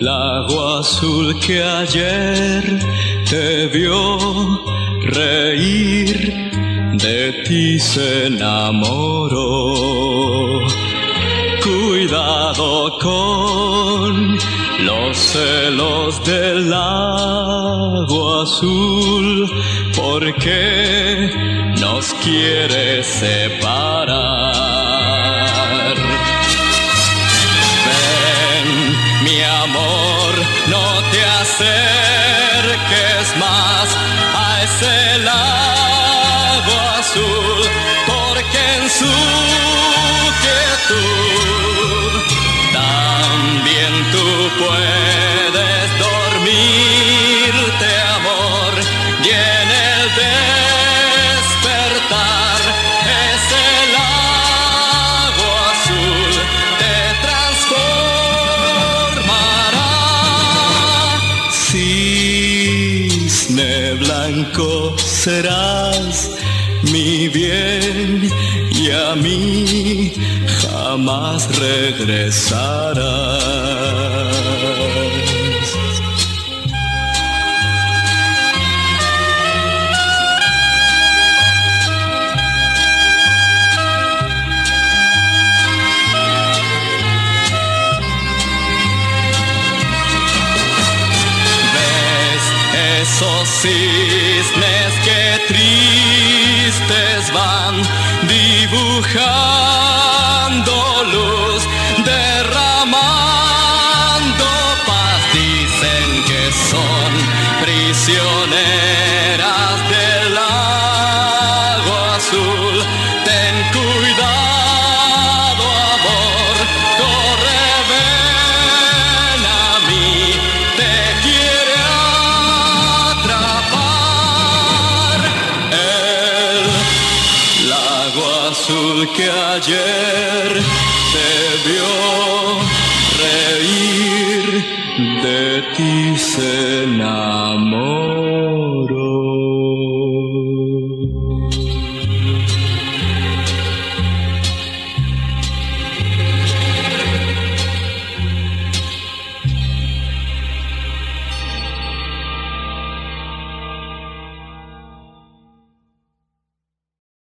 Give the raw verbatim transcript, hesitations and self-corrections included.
lago azul que ayer te vio reír, de ti se enamoró. Cuidado con los celos del lago azul, porque nos quiere separar. Ven, mi amor, no te acerques más a ese lago azul, porque en su quietud también tú puedes dormirte, amor, y en el despertar ese lago azul te transformará. Cisne blanco serás, mi bien, y a mí jamás regresarás. ¿Ves esos cisnes que tristes van dibujando luz, derramando paz? Dicen que son prisioneras del lago azul. Ten cuidado, amor, corre, ven a mí, te quiere atrapar. El lago azul que ayer te vio reír, de ti se enamoró.